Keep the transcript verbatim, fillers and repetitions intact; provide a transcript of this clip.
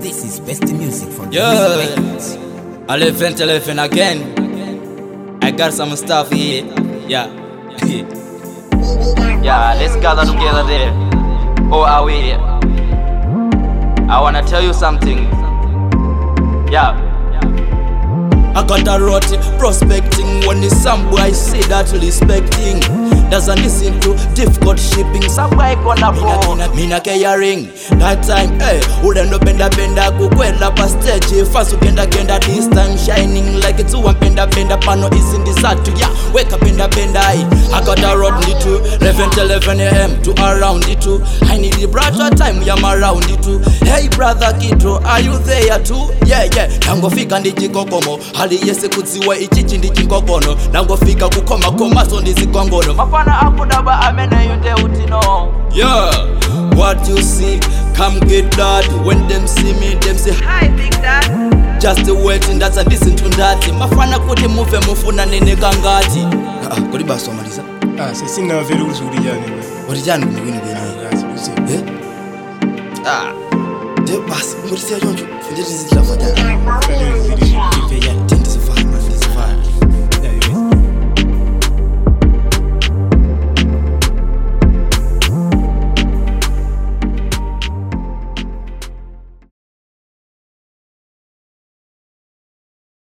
This is best music for Yeah, eleven eleven again. I got some stuff here. Yeah. Yeah, let's gather together there. Oh, are we? I wanna tell you something. Yeah. I got a rot prospecting when the some boy say that respecting doesn't listen to difficult shipping. Some boy gonna go mina caring that time. Hey, udendo benda benda kukwela pa stage fast ukenda kenda this time shining like it's one benda benda pano is in the satu. Yeah, wake up benda benda. I got a rot need to eleven eleven a m to around it too. I need the brother time I'm around it too. Hey brother Kidro, are you there too? Yeah yeah, tango fika ndijikokomo hali yese kuziwa ichichi ndijikokono nango fika kukoma koma so ndizikongono mafana akudaba amene yunde utino. Yeah, what you see, come get that. When them see me, them say hi big dad. Just waiting, that's a listen to that. Mafana kuti move mufuna nene kangati. Ah, kuri baso maliza. Ah, c'est sina vero uzuri jani. Orijani kumwini gani? Ah, c'est Eh? Ah. De bas, murisia jonjo. Findiri zitla fajana. c'est Tindi